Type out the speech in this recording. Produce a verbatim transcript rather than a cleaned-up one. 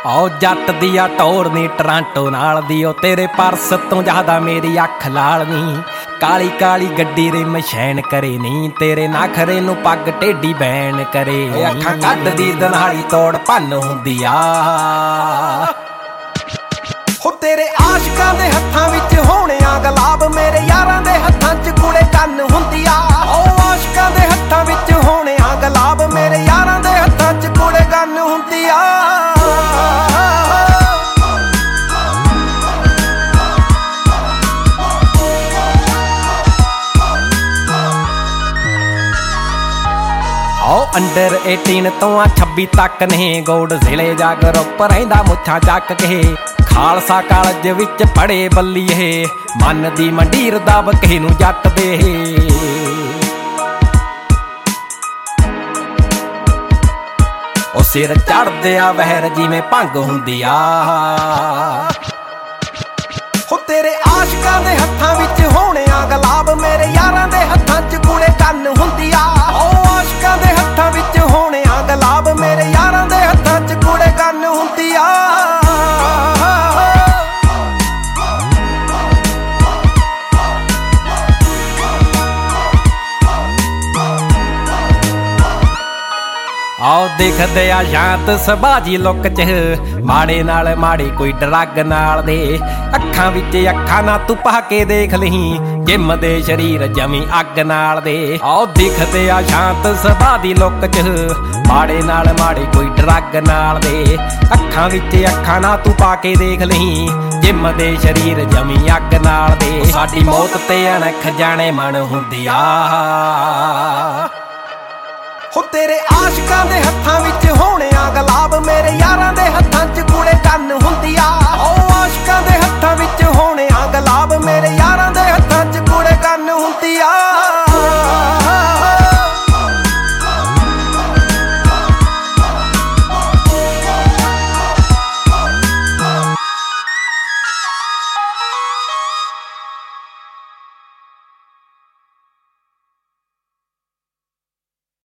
ਆਓ ਜੱਟ ਦੀ ਆ ਟੌਰ ਨੀ ਟਰਾਂਟੋ ਨਾਲ ਦੀ ਓ ਤੇਰੇ ਪਰਸ ਤੋਂ ਜ਼ਿਆਦਾ ਮੇਰੀ ਅੱਖ ਲਾਲ ਨੀ ਕਾਲੀ ਕਾਲੀ ਗੱਡੀ ਰੇ ਮਸ਼ੈਨ ਕਰੇ ਨੀ ਤੇਰੇ ਨਖਰੇ ਨੂੰ ਪੱਗ ਟੇਢੀ ਬੈਨ ਕਰੇ ਅੱਖਾਂ ਕੱਢਦੀ ਦਨਾਲੀ ਤੋੜ ਭੰਨ ਹੁੰਦੀ ਆ ਹੋ ਤੇਰੇ ਆਸ਼ਕਾਂ ਦੇ ਹੱਥਾਂ ਵਿੱਚ ਹੋਣਿਆ ਗੁਲਾਬ ਮੇਰੇ ਯਾਰਾਂ ਦੇ ਹੱਥਾਂ 'ਚ ਕੁੜੇ ਕੰਨ ਹੁੰਦੀ ਆ ਓ ਆਸ਼ਕਾਂ ਦੇ ਹੱਥਾਂ ਵਿੱਚ ਹੋਣਿਆ ਗੁਲਾਬ ਮੇਰੇ ਯਾਰਾਂ ਦੇ ਹੱਥਾਂ 'ਚ ਕੁੜੇ ਕੰਨ ਹੁੰਦੀ ਆ ਆਓ ਅੰਡਰ ਅਠਾਰਾਂ ਤੋਂ ਆ ਛੱਬੀ ਤੱਕ ਨਹੀਂ ਗੋਡ ਜ਼ਿਲ੍ਹੇ ਜਾ ਗਰੁੱਪ ਰਹਿੰਦਾ ਮੁੱਛਾਂ ਚੱਕ ਕੇ ਖਾਲਸਾ ਕਾਲਜ ਵਿੱਚ ਪੜੇ ਬੱਲੀ ਇਹ ਮਨ ਦੀ ਮੰਡੀਰ ਦਬ ਕਿਸੇ ਨੂੰ ਜੱਟ ਦੇ ਉਹ ਸਿਰ ਚੜਦੇ ਆ ਵਹਿਰ ਜਿਵੇਂ ਭੰਗ ਹੁੰਦੀ ਆ ਹੋ ਤੇਰੇ ਆਸ਼ਕਾਂ ਦੇ ਹੱਥਾਂ ਵਿੱਚ ਹੋਣਿਆ ਗੁਲਾਬ ਮੇਰੇ ਯਾਰਾਂ ਦੇ ਹੱਥਾਂ 'ਚ ਕੁੜੇ ਕੰਨ ਹੁੰਦੀ ਆ ਉਹ ਆਸ਼ਕਾਂ ਦੇ ਹੱਥਾਂ ਵਿੱਚ ਹੋਣਿਆ ਗੁਲਾਬ ਮੇਰੇ ਯਾਰਾਂ ਦੇ ਹੱਥਾਂ 'ਚ ਕੁੜੇ ਕੰਨ ਹੁੰਦੀ ਆ ਆਓ ਦੇਖਦੇ ਆ ਸ਼ਾਂਤ ਸਬਾਜੀ ਲੁੱਕ 'ਚ ਮਾੜੇ ਨਾਲ ਮਾੜੀ ਕੋਈ ਡਰੱਗ ਨਾਲ ਦੇ ਅੱਖਾਂ ਵਿੱਚ ਅੱਖਾਂ ਨਾ ਤੂੰ ਪਾ ਕੇ ਦੇਖ ਲਈ ਜਿੰਮ ਦੇ ਸਰੀਰ ਜਮੀ ਅੱਗ ਨਾਲ ਦੇ ਆਓ ਦੇਖਦੇ ਆ ਸ਼ਾਂਤ ਸਬਾਜੀ ਲੁੱਕ 'ਚ ਮਾੜੇ ਨਾਲ ਮਾੜੀ ਕੋਈ ਡਰੱਗ ਨਾਲ ਦੇ ਅੱਖਾਂ ਵਿੱਚ ਅੱਖਾਂ ਨਾ ਤੂੰ ਪਾ ਕੇ ਦੇਖ ਲਈ ਜਿੰਮ ਦੇ ਸਰੀਰ ਜਮੀ ਅੱਗ ਨਾਲ ਦੇ ਸਾਡੀ ਮੌਤ ਤੇ ਅਣਖ ਜਾਣੇ ਮਨ ਹੁੰਦੀ ਆ ਹੋ ਤੇਰੇ ਆਸ਼ਕਾਂ ਦੇ ਹੱਥਾਂ